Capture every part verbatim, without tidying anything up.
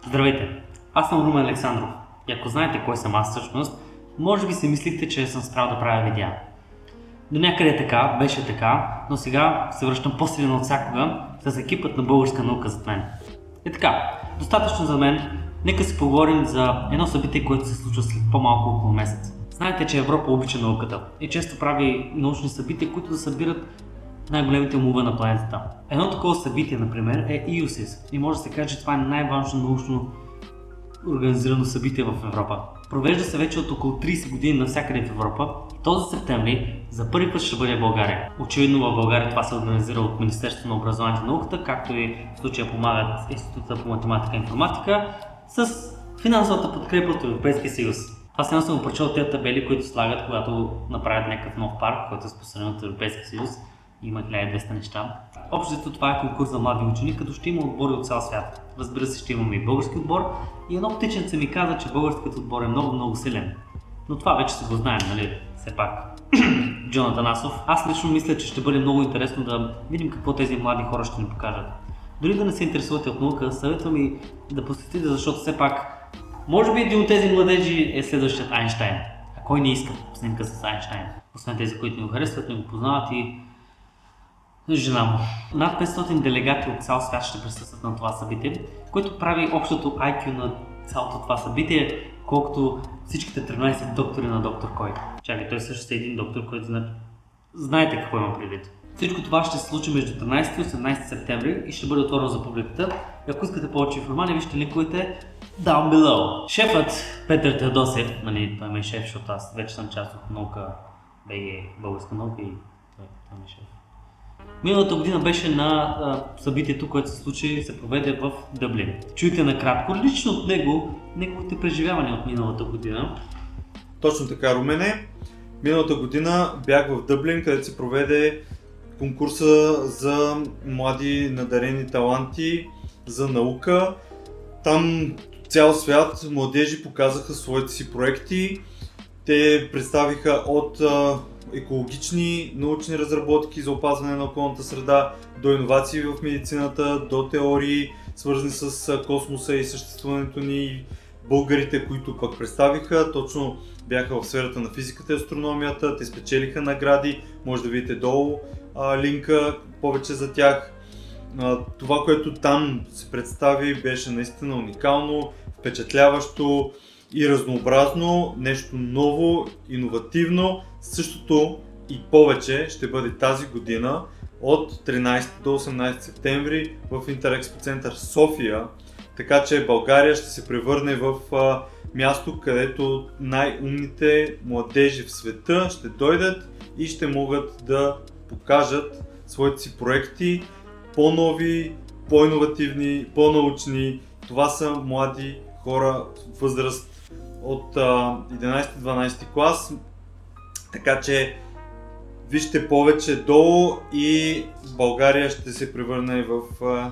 Здравейте, аз съм Румен Александров и ако знаете кой съм аз всъщност, може би си мислихте, че съм спрял да правя видеа. До някъде е така, беше така, но сега се връщам по-силен от всякога с екипът на Българска наука зад мен. И така, достатъчно за мен, нека си поговорим за едно събитие, което се случва след по-малко около месец. Знаете, че Европа обича науката и често прави научни събития, които да събират най-големите умове на планетата. Едно такова събитие, например, е и ю сис и може да се каже, че това е най-важно научно организирано събитие в Европа. Провежда се вече от около трийсет години навсякъде в Европа. Този септември за първи път ще бъде в България. Очевидно в България това се организира от Министерството на образованието и науката, както и в случая помагат Института по математика и информатика с финансовата подкрепа от Европейския съюз. Това сега съм прочел тези табели, които слагат, когато направят някакъв нов парк, който е спонсориран от Европейския съюз. Има хиляда и двеста неща. Общото това е конкурс за млади учени, като ще има отбори от цял свят. Разбира се, ще имаме и български отбор. И едно птиченце ми каза, че българският отбор е много-много силен. Но това вече се го знаем, нали? Все пак. Джон Атанасов. Аз лично мисля, че ще бъде много интересно да видим какво тези млади хора ще ни покажат. Дори да не се интересувате от наука, съветвам и да посетите, защото все пак може би един от тези младежи е следващият Айнщайн. А кой не иска снимка с Айнщайн? Освен тези, които ни го харесват, ни го познават и жена му. Над петстотин делегати от цял свят ще присъстват на това събитие, което прави общото ай кю на цялото това събитие, колкото всичките тринайсет доктори на доктор Кой. Чакай, той също е един доктор, който зна... знаете какво има предвид. Всичко това ще се случи между тринайсети и осемнайсети септември и ще бъде отворено за публиката. И ако искате повече информация, вижте линковете down below. Шефът Петър Теодосиев, нали, той ме е шеф, защото аз вече съм част от наука, БГ, българска наука и той, той ме е шеф. Миналата година беше на а, събитието, което се случи и се проведе в Дъблин. Чуйте накратко лично от него неговите преживявания от миналата година. Точно така, Румене. Миналата година бях в Дъблин, където се проведе конкурса за млади надарени таланти за наука. Там цял свят младежи показаха своите си проекти. Те представиха от а, екологични научни разработки за опазване на околната среда, до иновации в медицината, до теории, свързани с космоса и съществуването ни. Българите, които пък представиха, точно бяха в сферата на физиката и астрономията, те спечелиха награди, може да видите долу а, линка повече за тях. А, това, което там се представи, беше наистина уникално, впечатляващо и разнообразно, нещо ново, иновативно. Същото и повече ще бъде тази година от тринайсети до осемнайсети септември в Интерекспо център София. Така че България ще се превърне в а, място, където най-умните младежи в света ще дойдат и ще могат да покажат своите си проекти, по-нови, по-инновативни, по-научни. Това са млади хора в възраст от а, единайсети-дванайсети клас. Така че вижте повече долу и България ще се превърне в а,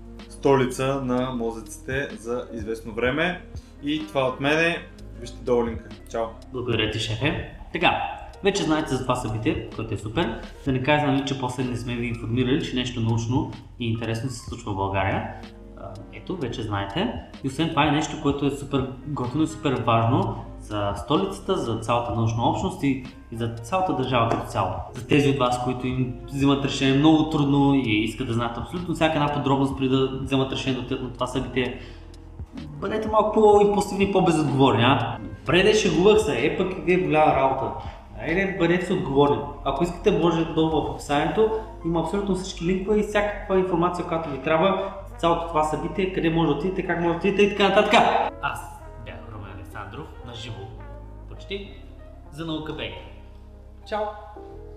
столица на мозъците за известно време. И това от мене. Вижте долу линка. Чао! Благодаря ти, шефе. Така, вече знаете за това събитие, което е супер. Да не казвам, че после не сме ви информирали, че нещо научно и интересно се случва в България. Ето, вече знаете. И освен това е нещо, което е супер готино и супер важно за столицата, за цялата научна общност и, и за цялата държава като цяло. За тези от вас, които им взимат решение много трудно и искат да знаят абсолютно всяка една подробност преди да вземат решение да отидат на това събитие, бъдете малко по-импулсивни и по-безотговорни, а? Преде шегувах се, е пък е голяма работа. Айде, бъдете си отговорни. Ако искате, може долу в описанието, има абсолютно всички линкове и всякаква информация, която ви трябва за цялото това събитие, къде може да отидете, как може да отидете и така нататък. Аз бях Румен Александров, на живо, почти, за Наука БГ. Чао!